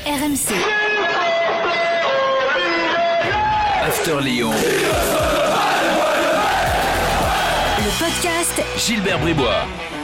RMC. After Lyon. Le podcast Gilbert Bribois.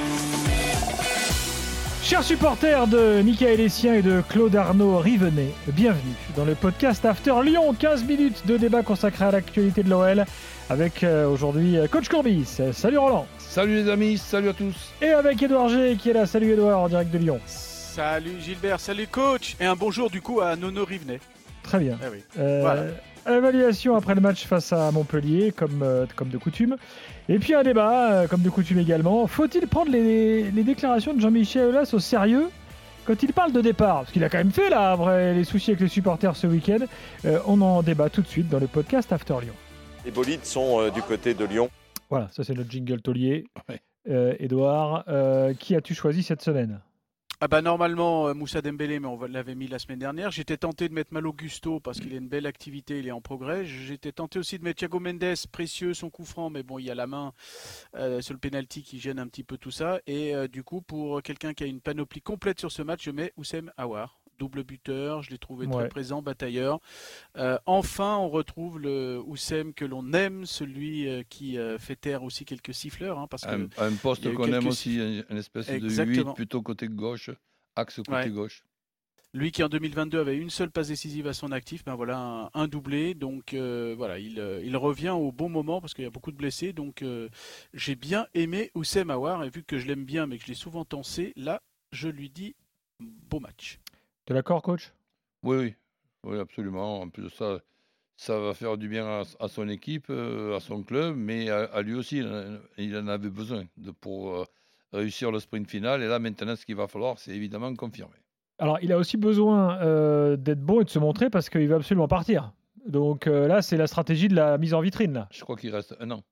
Chers supporters de Mickaël Essien et de Claude Arnaud Rivenet, bienvenue dans le podcast After Lyon. 15 minutes de débat consacré à l'actualité de l'OL avec aujourd'hui Coach Courbis. Salut Roland. Salut les amis, salut à tous. Et avec Édouard G qui est là. Salut Édouard en direct de Lyon. Salut Gilbert, salut coach. Et un bonjour du coup à Nono Rivenet. Très bien. Ah oui. Voilà. Évaluation après le match face à Montpellier, comme de coutume. Et puis un débat, comme de coutume également. Faut-il prendre les déclarations de Jean-Michel Aulas au sérieux quand il parle de départ? Parce qu'il a quand même fait là, après les soucis avec les supporters ce week-end. On en débat tout de suite dans le podcast After Lyon. Les bolides sont du côté de Lyon. Voilà, ça c'est notre jingle taulier. Ouais. Édouard, qui as-tu choisi cette semaine? Ah bah normalement Moussa Dembélé, mais on l'avait mis la semaine dernière. J'étais tenté de mettre Malo Gusto parce qu'il a une belle activité, il est en progrès. J'étais tenté aussi de mettre Thiago Mendes, précieux son coup franc, mais bon il y a la main sur le penalty qui gêne un petit peu tout ça. Et du coup pour quelqu'un qui a une panoplie complète sur ce match, je mets Houssem Aouar. Double buteur, je l'ai trouvé très présent, batailleur. Enfin, on retrouve le Houssem que l'on aime, celui qui fait taire aussi quelques siffleurs. Hein, parce que un poste qu'on aime aussi, une espèce Exactement. de 8 plutôt côté gauche, axe côté gauche. Lui qui en 2022 avait une seule passe décisive à son actif, ben voilà un doublé. Donc voilà, il revient au bon moment parce qu'il y a beaucoup de blessés. Donc j'ai bien aimé Houssem Aouar et vu que je l'aime bien mais que je l'ai souvent tensé, là je lui dis beau match. T'es d'accord, coach? Oui, absolument. En plus de ça, ça va faire du bien à son équipe, à son club, mais à lui aussi, il en avait besoin pour réussir le sprint final. Et là, maintenant, ce qu'il va falloir, c'est évidemment confirmer. Alors, il a aussi besoin d'être bon et de se montrer parce qu'il va absolument partir. Donc là, c'est la stratégie de la mise en vitrine. Là. Je crois qu'il reste 1 an.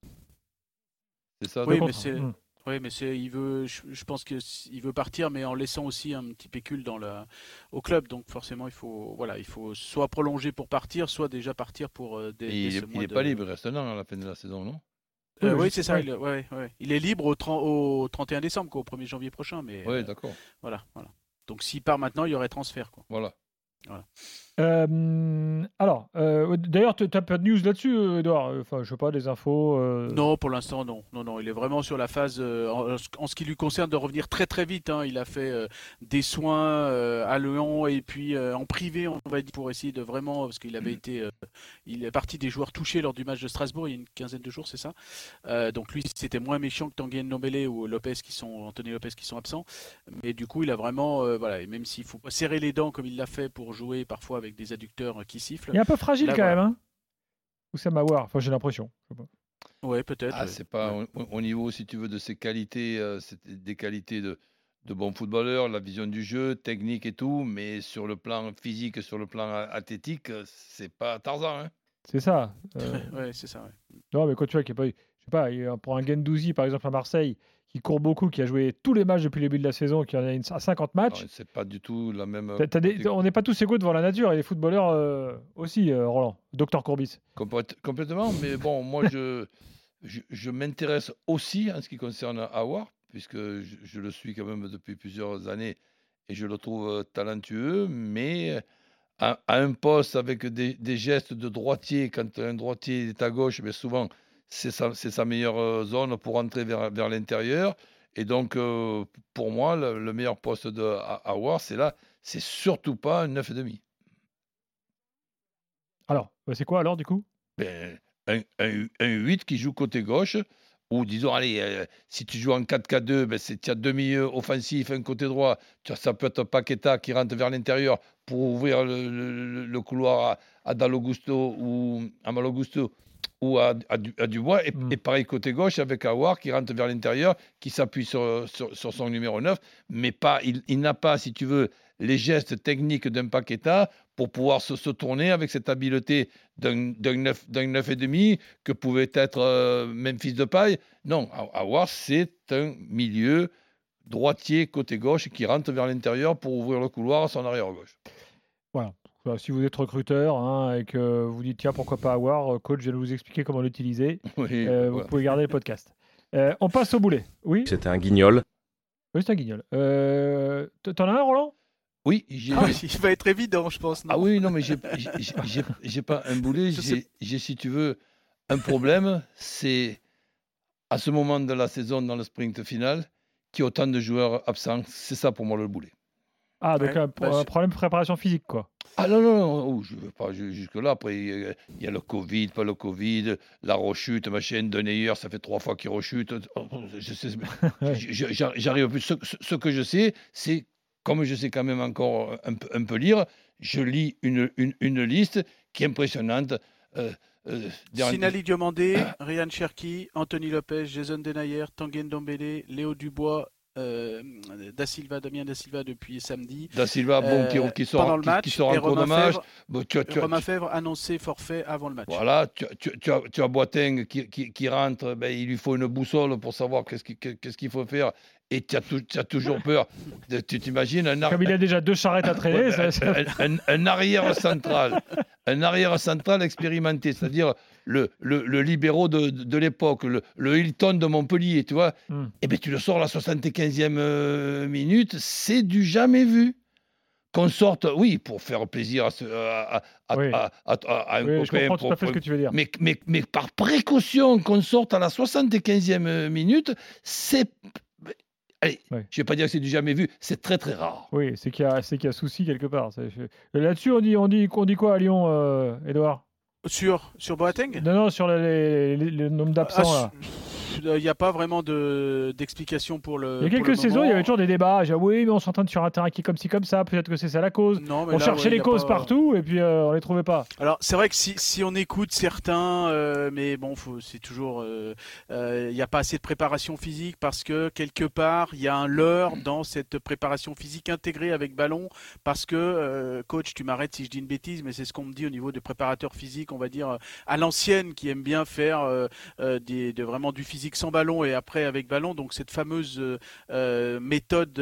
C'est ça? Oui, mais il veut. Je pense qu'il veut partir, mais en laissant aussi un petit pécule au club. Donc forcément, il faut soit prolonger pour partir, soit déjà partir pour il n'est pas libre, il reste 1 an à la fin de la saison, non? Oui, c'est ça. Il est libre au 31 décembre, au 1er janvier prochain. Mais oui, d'accord. Voilà. Donc s'il part maintenant, il y aurait transfert, quoi. Voilà. Alors, d'ailleurs, tu n'as pas de news là-dessus, Edouard? Enfin, je sais pas, des infos Non, pour l'instant, non. Il est vraiment sur la phase, en ce qui lui concerne, de revenir très très vite. Hein. Il a fait des soins à Lyon et puis en privé, on va dire, pour essayer de vraiment, parce qu'il avait été, il est parti des joueurs touchés lors du match de Strasbourg il y a une quinzaine de jours, c'est ça. Donc lui, c'était moins méchant que Tanguy Ndombele ou Anthony Lopez qui sont absents. Mais du coup, il a vraiment, et même s'il faut pas serrer les dents comme il l'a fait pour jouer parfois avec des adducteurs qui sifflent. Il est un peu fragile là, quand même, hein, Houssem Aouar. Enfin, j'ai l'impression. Ouais, peut-être. C'est pas au niveau, si tu veux, de ses qualités, c'est des qualités de bon footballeur, la vision du jeu, technique et tout, mais sur le plan physique, sur le plan athlétique, c'est pas Tarzan. Hein. C'est ça. C'est ça. Ouais. Non, mais quand tu vois qu'il n'y a pas, je sais pas, pour un Guendouzi par exemple à Marseille, qui court beaucoup, qui a joué tous les matchs depuis le début de la saison, qui en a 50 matchs. Non, c'est pas du tout la même. On n'est pas tous égaux devant la nature, et les footballeurs aussi, Roland, Docteur Courbis. Complètement, mais bon, moi je m'intéresse aussi en ce qui concerne Aouar, puisque je le suis quand même depuis plusieurs années et je le trouve talentueux, mais à un poste avec des gestes de droitier, quand un droitier est à gauche, mais souvent c'est sa meilleure zone pour entrer vers l'intérieur. Et donc, pour moi, le meilleur poste de Aouar, c'est surtout pas un 9,5. Alors, c'est quoi alors du coup? Un 8 qui joue côté gauche, ou disons, allez, si tu joues en 4-4-2, tu as 2 milieux offensifs, un côté droit, ça peut être Paqueta qui rentre vers l'intérieur pour ouvrir le couloir à Malo Gusto ou à Malo Gusto ou à Dubois, et pareil côté gauche avec Aouar qui rentre vers l'intérieur, qui s'appuie sur son numéro 9, mais il n'a pas, si tu veux, les gestes techniques d'un Paqueta pour pouvoir se tourner avec cette habileté d'un 9,5 que pouvait être Memphis Depay. Non, Aouar, c'est un milieu droitier côté gauche qui rentre vers l'intérieur pour ouvrir le couloir à son arrière-gauche. Voilà. Si vous êtes recruteur et que vous dites tiens pourquoi pas Aouar, coach, je vais vous expliquer comment l'utiliser. Oui, vous pouvez garder le podcast. On passe au boulet. Oui. C'était un guignol. Oui, c'est un guignol. T'en as un, Roland? Oui, Il va être évident, je pense. Non Ah oui, non, mais j'ai pas un boulet, j'ai, si tu veux, un problème, c'est à ce moment de la saison, dans le sprint final, qu'il y ait autant de joueurs absents. C'est ça pour moi le boulet. Ah, donc un problème de préparation physique, quoi. Ah non, je ne veux pas jusque-là. Après, il y a le Covid, pas le Covid, la rechute, machin, Denayer, ça fait 3 fois qu'il rechute. J'arrive plus. Ce que je sais, c'est, comme je sais quand même encore un peu lire, je lis une liste qui est impressionnante. Sinali Diomandé, Ryan Cherki, Anthony Lopez, Jason Denayer, Tanguy Ndombele, Léo Dubois, Damien Da Silva depuis samedi. Da Silva, qui sort en cours de match. Romain Fèvre annoncé forfait avant le match. Voilà, tu as Boateng qui rentre, il lui faut une boussole pour savoir qu'est-ce qu'il faut faire. Et tu as toujours peur. Tu t'imagines comme il a déjà 2 charrettes à traîner. Un arrière central expérimenté, c'est-à-dire le libéraux de l'époque, le Hilton de Montpellier, tu vois. Et bien tu le sors à la 75e minute, c'est du jamais vu. Qu'on sorte, oui, pour faire plaisir à un copain. Je comprends tout à fait ce que tu veux dire. Mais par précaution, qu'on sorte à la 75e minute, c'est... Allez, je ne vais pas dire que c'est du jamais vu, c'est très très rare. Oui, c'est qu'il y a souci quelque part. Là-dessus, on dit quoi à Lyon, Edouard ? Sur Boateng ? Non, sur le nombre d'absents. Là. Il n'y a pas vraiment d'explication pour le. Il y a quelques saisons, il y avait toujours des débats. Oui, mais on s'entend sur un terrain qui est comme ci, comme ça. Peut-être que c'est ça la cause. Non, mais on cherchait les causes partout et puis on les trouvait pas. Alors, c'est vrai que si on écoute certains, mais bon, c'est toujours. Il n'y a pas assez de préparation physique parce que quelque part, il y a un leurre dans cette préparation physique intégrée avec ballon. Parce que, coach, tu m'arrêtes si je dis une bêtise, mais c'est ce qu'on me dit au niveau des préparateurs physiques, on va dire, à l'ancienne, qui aiment bien faire vraiment du physique sans ballon et après avec ballon, donc cette fameuse méthode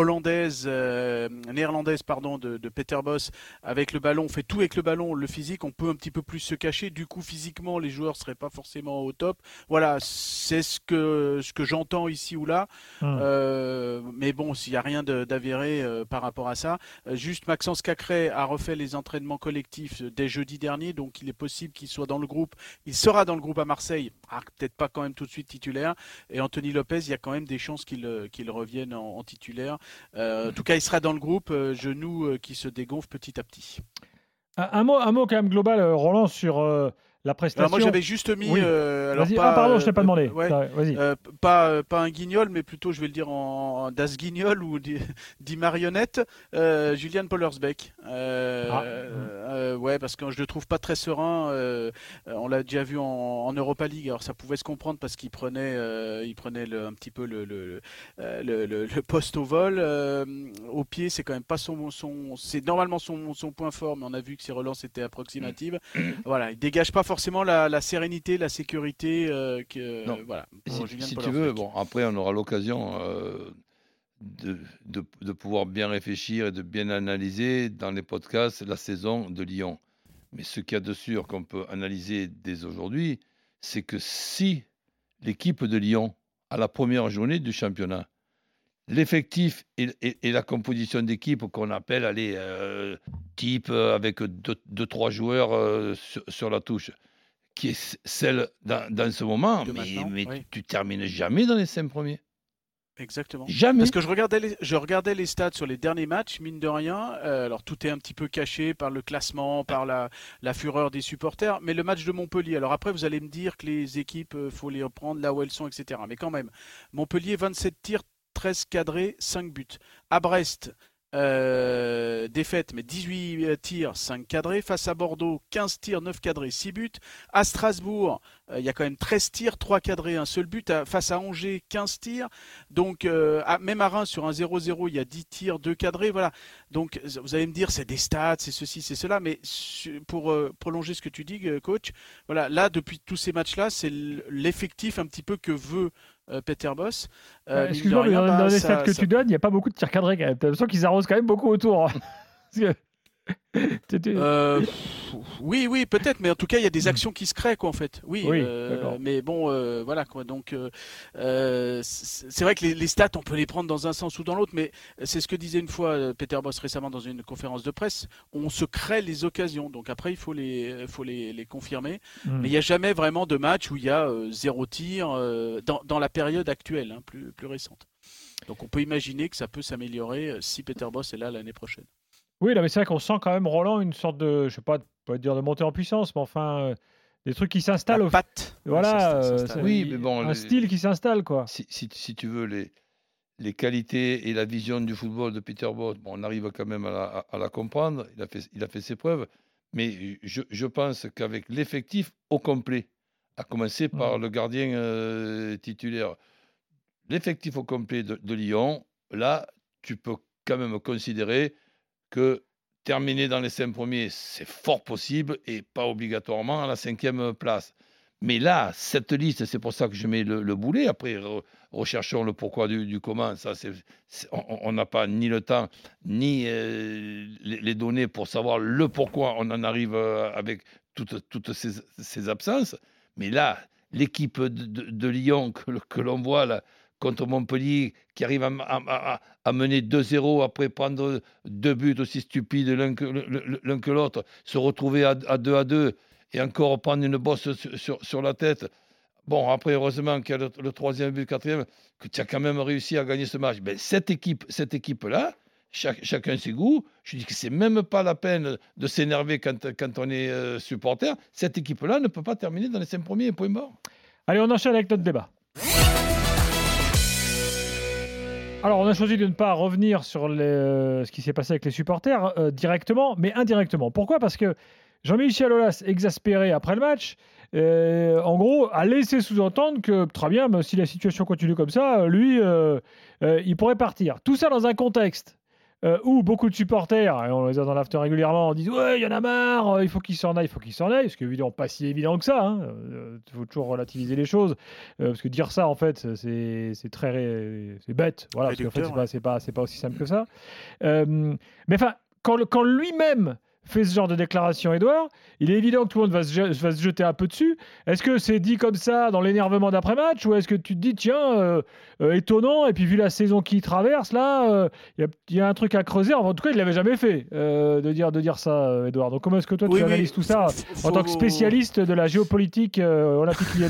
néerlandaise de Peter Bosz avec le ballon, on fait tout avec le ballon, le physique on peut un petit peu plus se cacher, du coup physiquement les joueurs seraient pas forcément au top, voilà, c'est ce que j'entends ici ou là, mais bon, s'il n'y a rien d'avéré par rapport à ça, juste Maxence Cacré a refait les entraînements collectifs dès jeudi dernier, donc il est possible qu'il soit dans le groupe, il sera dans le groupe à Marseille, peut-être pas quand même tout de suite titulaire, et Anthony Lopez, il y a quand même des chances qu'il revienne en titulaire. En tout cas, il sera dans le groupe, genou qui se dégonfle petit à petit. Un mot quand même global, Roland, sur la prestation. Alors moi, j'avais juste mis... Oui. Vas-y. Pardon, je t'ai pas demandé. Vas-y. Pas un guignol, mais plutôt, je vais le dire en Das Guignol ou dit marionnette, Julian Pollersbeck. Ouais, parce que je le trouve pas très serein. On l'a déjà vu en Europa League. Alors ça pouvait se comprendre parce qu'il prenait un petit peu le poste au vol. Au pied, c'est quand même pas c'est normalement son point fort, mais on a vu que ses relances étaient approximatives. Voilà, il dégage pas forcément la sérénité, la sécurité voilà. Si tu veux, bon, après on aura l'occasion de pouvoir bien réfléchir et de bien analyser dans les podcasts la saison de Lyon. Mais ce qu'il y a de sûr qu'on peut analyser dès aujourd'hui, c'est que si l'équipe de Lyon, à la première journée du championnat, l'effectif et la composition d'équipe qu'on appelle type avec 2-3 joueurs sur la touche, qui est celle dans ce moment, tu termines jamais dans les 5 premiers. Exactement. Jamais. Parce que je regardais les stats sur les derniers matchs, mine de rien. Alors tout est un petit peu caché par le classement, par la fureur des supporters. Mais le match de Montpellier, alors après vous allez me dire que les équipes, faut les reprendre là où elles sont, etc. Mais quand même, Montpellier, 27 tirs, 13 cadrés, 5 buts. À Brest, défaite, mais 18 tirs, 5 cadrés. Face à Bordeaux, 15 tirs, 9 cadrés, 6 buts. À Strasbourg, il y a quand même 13 tirs, 3 cadrés, un seul but. Face à Angers, 15 tirs. Donc, même à Reims, sur un 0-0, il y a 10 tirs, 2 cadrés. Voilà. Donc, vous allez me dire, c'est des stats, c'est ceci, c'est cela. Mais pour prolonger ce que tu dis, coach, voilà, là, depuis tous ces matchs-là, c'est l'effectif un petit peu que veut Peter Bosz. Excuse-moi, mais dans les stats que tu donnes, il n'y a pas beaucoup de tirs cadrés quand même. T'as l'impression qu'ils arrosent quand même beaucoup autour. Oui, peut-être, mais en tout cas, il y a des actions qui se créent, quoi, en fait. Oui, d'accord. mais bon, voilà, quoi. Donc, c'est vrai que les stats, on peut les prendre dans un sens ou dans l'autre, mais c'est ce que disait une fois Peter Bosz récemment dans une conférence de presse. On se crée les occasions, donc après, il faut les confirmer. Mais il n'y a jamais vraiment de match où il y a 0 tir dans la période actuelle, hein, plus récente. Donc, on peut imaginer que ça peut s'améliorer si Peter Bosz est là l'année prochaine. Oui, là, mais c'est vrai qu'on sent quand même, Roland, une sorte de, je sais pas, pas dire de montée en puissance, mais enfin, des trucs qui s'installent. La patte. Voilà, ça s'installe. Oui, mais bon, un style qui s'installe, quoi. si tu veux, les qualités et la vision du football de Peter Bosz, bon, on arrive quand même à la comprendre. Il a fait ses preuves. Mais je pense qu'avec l'effectif au complet, à commencer par le gardien titulaire, l'effectif au complet de Lyon, là, tu peux quand même considérer que terminer dans les 5 premiers, c'est fort possible et pas obligatoirement à la 5e place. Mais là, cette liste, c'est pour ça que je mets le boulet. Après, recherchons le pourquoi du comment. Ça, on n'a pas ni le temps, ni les données pour savoir le pourquoi on en arrive avec toutes ces absences. Mais là, l'équipe de Lyon que l'on voit là, contre Montpellier, qui arrive à mener 2-0 après prendre 2 buts aussi stupides l'un que l'autre, se retrouver à 2-2 et encore prendre une bosse sur la tête. Bon, après, heureusement qu'il y a le 3e but, le 4e, que tu as quand même réussi à gagner ce match. Ben, cette équipe-là, chacun ses goûts. Je dis que c'est même pas la peine de s'énerver quand on est supporter. Cette équipe-là ne peut pas terminer dans les 5 premiers, point barre. Allez, on enchaîne avec notre débat. Alors, on a choisi de ne pas revenir sur ce qui s'est passé avec les supporters directement, mais indirectement. Pourquoi ? Parce que Jean-Michel Aulas, exaspéré après le match, en gros, a laissé sous-entendre que, très bien, mais si la situation continue comme ça, lui, il pourrait partir. Tout ça dans un contexte où beaucoup de supporters, et on les a dans l'after régulièrement, disent « Ouais, il y en a marre, il faut qu'il s'en aille, ce qui est évidemment pas si évident que ça. Il faut toujours relativiser les choses, parce que dire ça, en fait, c'est bête. Voilà, parce qu'en fait, c'est pas aussi simple que ça. Mais enfin, quand lui-même fait ce genre de déclaration, Edouard, il est évident que tout le monde va se jeter un peu dessus. Est-ce que c'est dit comme ça dans l'énervement d'après-match, ou est-ce que tu te dis, tiens, étonnant, et puis vu la saison qu'il traverse, là, il y a un truc à creuser. En tout cas, il ne l'avait jamais fait, de dire ça, Edouard. Donc comment est-ce que toi, tu analyses tout ça en tant que spécialiste de la géopolitique olympique lyonnais ?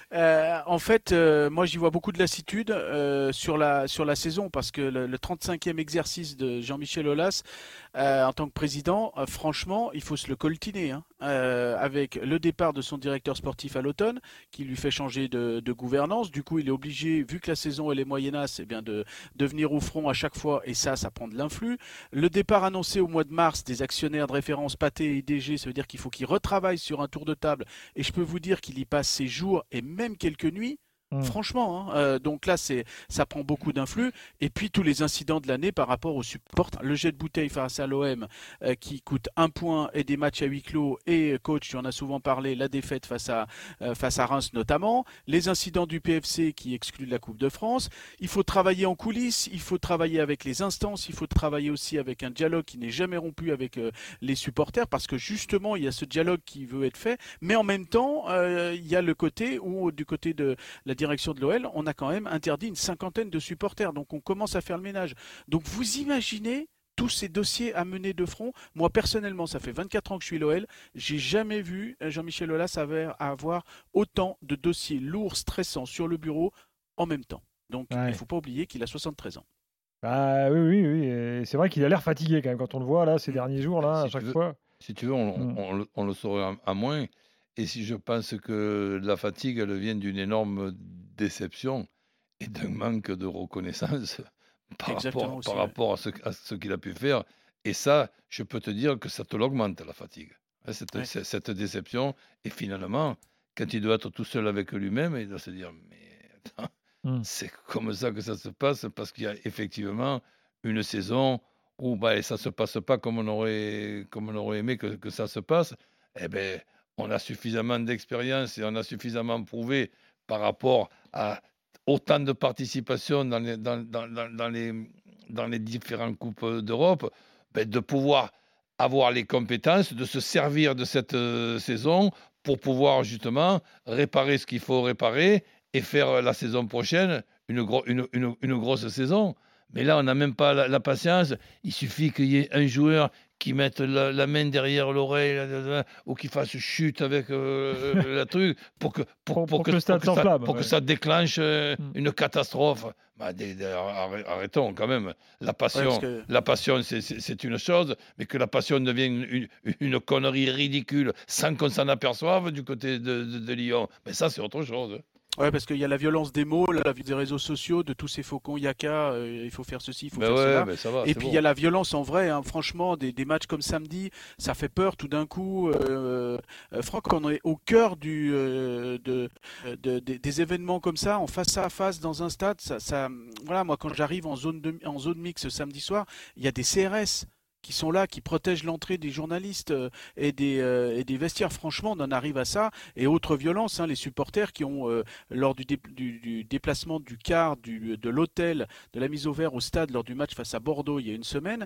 En fait, moi j'y vois beaucoup de lassitude sur la saison, parce que le 35e exercice de Jean-Michel Aulas en tant que président, franchement, il faut se le coltiner, hein, avec le départ de son directeur sportif à l'automne, qui lui fait changer de gouvernance. Du coup, il est obligé, vu que la saison elle est moyennasse, de venir au front à chaque fois, et ça prend de l'influx. Le départ annoncé au mois de mars des actionnaires de référence Pathé et IDG, ça veut dire qu'il faut qu'il retravaille sur un tour de table, et je peux vous dire qu'il y passe ses jours et même quelques nuits. Franchement, hein, donc là ça prend beaucoup d'influx, et puis tous les incidents de l'année par rapport aux supporters, le jet de bouteille face à l'OM qui coûte 1 point et des matchs à huis clos, et coach, tu en as souvent parlé, la défaite face à Reims notamment, les incidents du PFC qui excluent la Coupe de France. Il faut travailler en coulisses, il faut travailler avec les instances, il faut travailler aussi avec un dialogue qui n'est jamais rompu avec les supporters, parce que justement il y a ce dialogue qui veut être fait, mais en même temps il y a le côté où, du côté de la direction de l'OL, on a quand même interdit une 50aine de supporters, donc on commence à faire le ménage. Donc vous imaginez tous ces dossiers à mener de front. Moi personnellement, ça fait 24 ans que je suis l'OL, j'ai jamais vu Jean-Michel Aulas avoir autant de dossiers lourds, stressants sur le bureau en même temps. Donc il ne faut pas oublier qu'il a 73 ans. Bah, oui. Et c'est vrai qu'il a l'air fatigué quand même, quand on le voit là ces derniers jours là, à chaque fois. Si tu veux, on le saurait à moins. Et si je pense que la fatigue, elle vient d'une énorme déception et d'un manque de reconnaissance par rapport à ce qu'il a pu faire. Et ça, je peux te dire que ça te l'augmente, la fatigue. Cette déception. Et finalement, quand il doit être tout seul avec lui-même, il doit se dire, mais attends, c'est comme ça que ça se passe, parce qu'il y a effectivement une saison où ça ne se passe pas comme on aurait aimé que ça se passe. Eh bien, on a suffisamment d'expérience et on a suffisamment prouvé par rapport à autant de participation dans les différentes Coupes d'Europe, de pouvoir avoir les compétences de se servir de cette saison pour pouvoir justement réparer ce qu'il faut réparer et faire la saison prochaine une grosse saison. Mais là, on n'a même pas la patience. Il suffit qu'il y ait un joueur qui mette la main derrière l'oreille ou qui fasse chute avec le truc pour que le stade s'enflamme, pour que ça déclenche une catastrophe. Arrêtons quand même. La passion, c'est une chose, mais que la passion devienne une connerie ridicule sans qu'on s'en aperçoive du côté de Lyon, mais ça, c'est autre chose. Ouais, parce qu'il y a la violence des mots, la violence des réseaux sociaux, de tous ces faucons yaka, il faut faire ceci, il faut faire cela. Ça va, et puis il y a la violence en vrai, hein, franchement, des matchs comme samedi, ça fait peur tout d'un coup. Franck, on est au cœur des événements comme ça, en face à face dans un stade. Voilà, moi quand j'arrive en zone mix samedi soir, il y a des CRS qui sont là, qui protègent l'entrée des journalistes et des vestiaires. Franchement, on en arrive à ça. Et autre violence, hein, les supporters qui ont, lors du déplacement du quart de l'hôtel, de la mise au vert au stade lors du match face à Bordeaux il y a une semaine,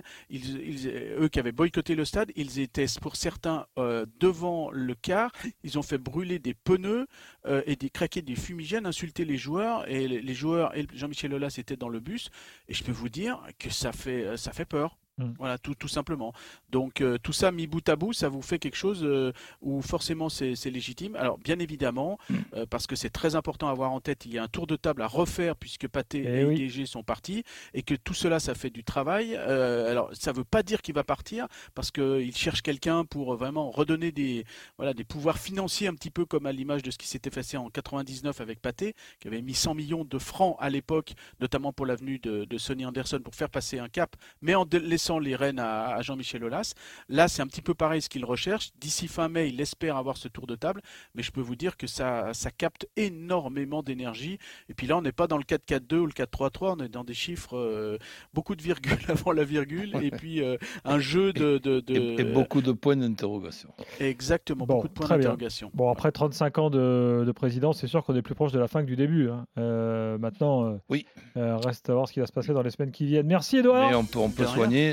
eux qui avaient boycotté le stade, ils étaient pour certains devant le quart, ils ont fait brûler des pneus et craquer des fumigènes, insulter les joueurs. Et les joueurs, et Jean-Michel Aulas était dans le bus. Et je peux vous dire que ça fait peur. Voilà, tout simplement. Donc tout ça mis bout à bout, ça vous fait quelque chose où forcément c'est légitime. Alors bien évidemment, parce que c'est très important à avoir en tête, il y a un tour de table à refaire puisque Pathé et IDG sont partis et que tout cela, ça fait du travail. Alors ça ne veut pas dire qu'il va partir parce qu'il cherche quelqu'un pour vraiment redonner des pouvoirs financiers un petit peu comme à l'image de ce qui s'était passé en 99 avec Pathé, qui avait mis 100 millions de francs à l'époque, notamment pour l'avenue de Sonny Anderson pour faire passer un cap, mais en laissant les rênes à Jean-Michel Aulas. Là, c'est un petit peu pareil ce qu'il recherche. D'ici fin mai, il espère avoir ce tour de table, mais je peux vous dire que ça capte énormément d'énergie. Et puis là, on n'est pas dans le 4-4-2 ou le 4-3-3, on est dans des chiffres, beaucoup de virgules avant la virgule, et puis un jeu et beaucoup de points d'interrogation. Exactement, beaucoup de points d'interrogation. Bon, après 35 ans de présidence, c'est sûr qu'on est plus proche de la fin que du début. Hein. Maintenant, reste à voir ce qui va se passer dans les semaines qui viennent. Merci Edouard. Mais on peut soigner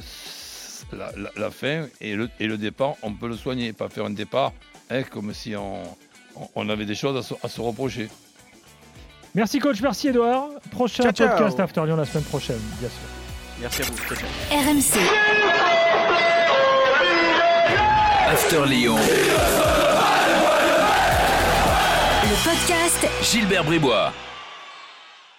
la fin et le départ, on peut le soigner, pas faire un départ comme si on avait des choses à se reprocher. Merci coach, merci Edouard. Prochain podcast After Lyon la semaine prochaine, bien sûr. Merci à vous. RMC After Lyon. Le podcast Gilbert Bribois.